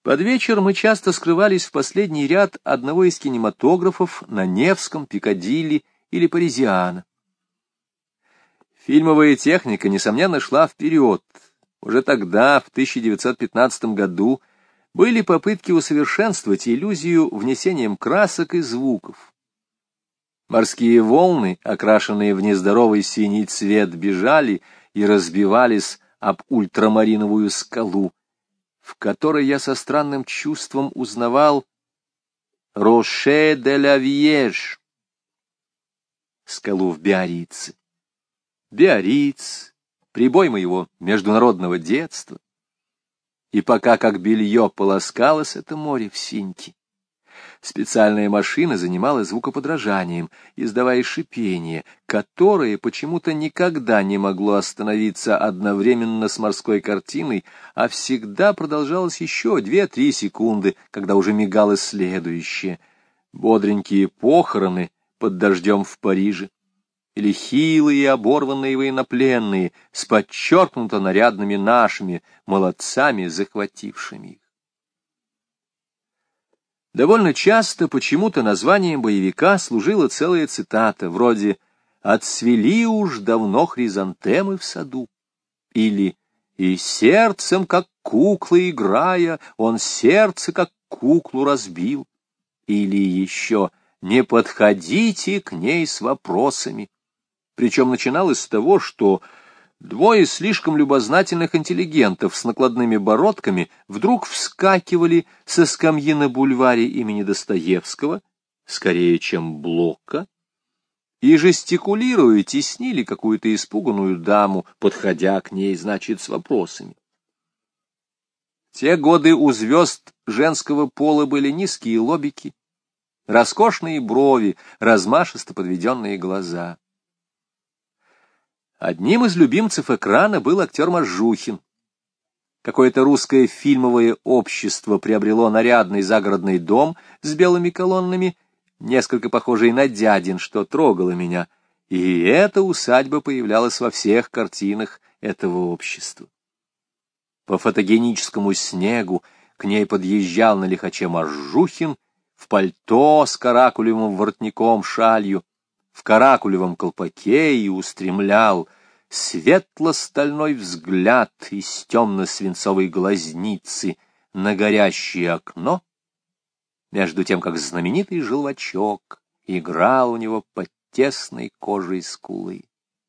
Под вечер мы часто скрывались в последний ряд одного из кинематографов на Невском, Пикадилли или Паризиано. Фильмовая техника, несомненно, шла вперед. Уже тогда, в 1915 году, были попытки усовершенствовать иллюзию внесением красок и звуков. Морские волны, окрашенные в нездоровый синий цвет, бежали и разбивались об ультрамариновую скалу, в которой я со странным чувством узнавал Роше де ла Вьеж, скалу в Биаррице. Биарриц, прибой моего международного детства. И пока как белье полоскалось это море в Синьке, специальная машина занималась звукоподражанием, издавая шипение, которое почему-то никогда не могло остановиться одновременно с морской картиной, а всегда продолжалось еще 2-3 секунды, когда уже мигало следующее. Бодренькие похороны под дождем в Париже, или хилые оборванные военнопленные с подчеркнуто нарядными нашими молодцами, захватившими их. Довольно часто почему-то названием боевика служила целая цитата, вроде «Отцвели уж давно хризантемы в саду» или «И сердцем, как кукла играя, он сердце, как куклу разбил» или еще «Не подходите к ней с вопросами». Причем начиналось с того, что двое слишком любознательных интеллигентов с накладными бородками вдруг вскакивали со скамьи на бульваре имени Достоевского, скорее, чем Блока, и, жестикулируя, теснили какую-то испуганную даму, подходя к ней, значит, с вопросами. В те годы у звезд женского пола были низкие лобики, роскошные брови, размашисто подведенные глаза. Одним из любимцев экрана был актер Мажухин. Какое-то русское фильмовое общество приобрело нарядный загородный дом с белыми колоннами, несколько похожий на дядин, что трогало меня, и эта усадьба появлялась во всех картинах этого общества. По фотогеническому снегу к ней подъезжал на лихаче Мажухин в пальто с каракулевым воротником, шалью, в каракулевом колпаке и устремлял светло-стальной взгляд из темно-свинцовой глазницы на горящее окно, между тем, как знаменитый желвачок играл у него под тесной кожей скулы.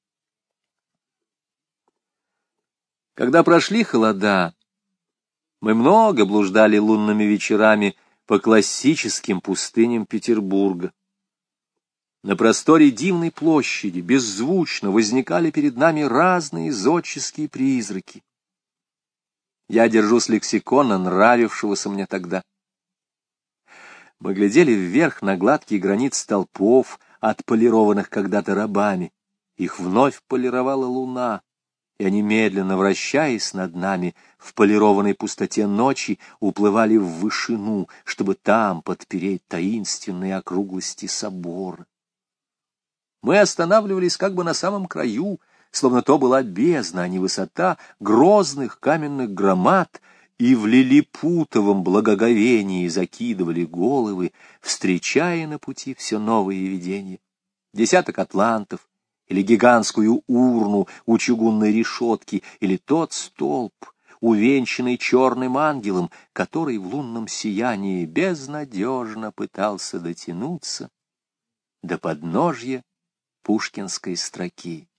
Когда прошли холода, мы много блуждали лунными вечерами по классическим пустыням Петербурга. На просторе Дивной площади беззвучно возникали перед нами разные зодческие призраки. Я держусь лексикона, нравившегося мне тогда. Мы глядели вверх на гладкий гранит столпов, отполированных когда-то рабами. Их вновь полировала луна, и они, медленно вращаясь над нами, в полированной пустоте ночи уплывали в вышину, чтобы там подпереть таинственные округлости собора. Мы останавливались как бы на самом краю, словно то была бездна, а не высота грозных каменных громад, и в лилипутовом благоговении закидывали головы, встречая на пути все новые видения. Десяток атлантов, или гигантскую урну у чугунной решетки, или тот столб, увенчанный черным ангелом, который в лунном сиянии безнадежно пытался дотянуться до подножья пушкинской строки.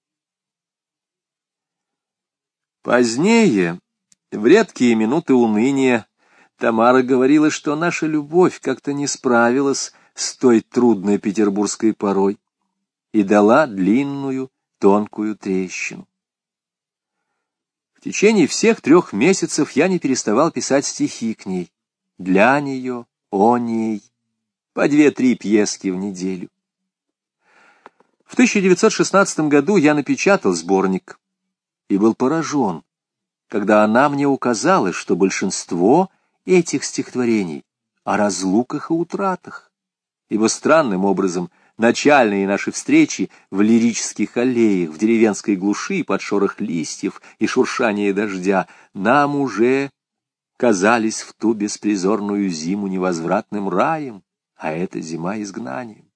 Позднее, в редкие минуты уныния, Тамара говорила, что наша любовь как-то не справилась с той трудной петербургской порой и дала длинную, тонкую трещину. В течение всех 3 месяцев я не переставал писать стихи к ней, для нее, о ней, по 2-3 пьески в неделю. В 1916 году я напечатал сборник и был поражен, когда она мне указала, что большинство этих стихотворений о разлуках и утратах, ибо странным образом начальные наши встречи в лирических аллеях, в деревенской глуши под шорох листьев и шуршание дождя нам уже казались в ту беспризорную зиму невозвратным раем, а эта зима изгнанием.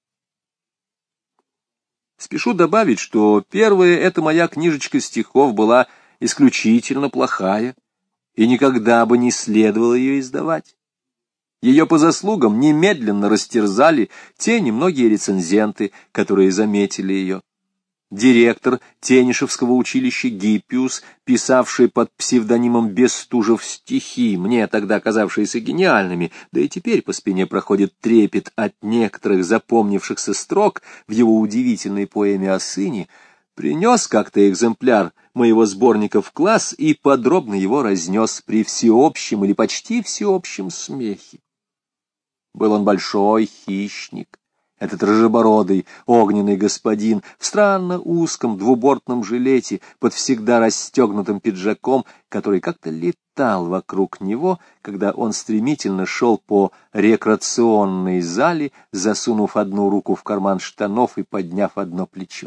Спешу добавить, что первая эта моя книжечка стихов была исключительно плохая, и никогда бы не следовало ее издавать. Ее по заслугам немедленно растерзали те немногие рецензенты, которые заметили ее. Директор Тенишевского училища Гиппиус, писавший под псевдонимом Бестужев стихи, мне тогда казавшиеся гениальными, да и теперь по спине проходит трепет от некоторых запомнившихся строк в его удивительной поэме о сыне, принес как-то экземпляр моего сборника в класс и подробно его разнес при всеобщем или почти всеобщем смехе. Был он большой хищник, этот рыжебородый огненный господин в странно узком двубортном жилете под всегда расстегнутым пиджаком, который как-то летал вокруг него, когда он стремительно шел по рекреационной зале, засунув одну руку в карман штанов и подняв одно плечо.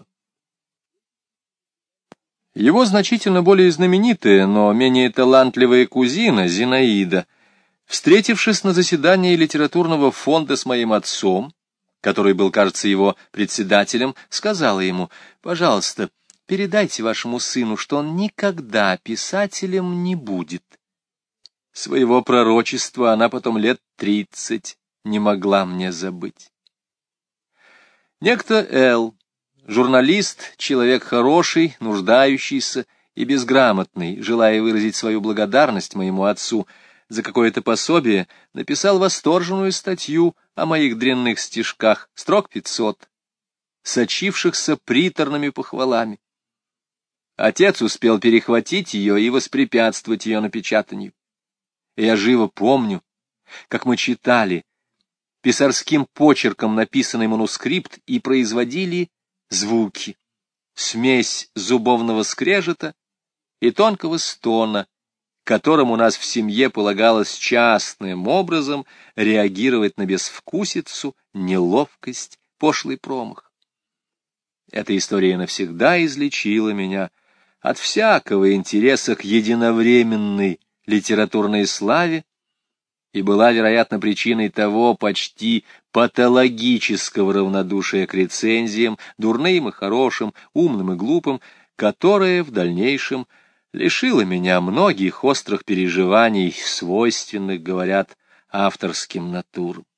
Его значительно более знаменитая, но менее талантливая кузина Зинаида, встретившись на заседании литературного фонда с моим отцом, который был, кажется, его председателем, сказала ему: «Пожалуйста, передайте вашему сыну, что он никогда писателем не будет». Своего пророчества она потом лет 30 не могла мне забыть. Некто Л., журналист, человек хороший, нуждающийся и безграмотный, желая выразить свою благодарность моему отцу за какое-то пособие, написал восторженную статью о моих дрянных стишках, строк 500, сочившихся приторными похвалами. Отец успел перехватить ее и воспрепятствовать ее напечатанию. Я живо помню, как мы читали писарским почерком написанный манускрипт и производили звуки, смесь зубовного скрежета и тонкого стона, которым у нас в семье полагалось частным образом реагировать на безвкусицу, неловкость, пошлый промах. Эта история навсегда излечила меня от всякого интереса к единовременной литературной славе и была, вероятно, причиной того почти патологического равнодушия к рецензиям, дурным и хорошим, умным и глупым, которое в дальнейшем лишило меня многих острых переживаний, свойственных, говорят, авторским натурам.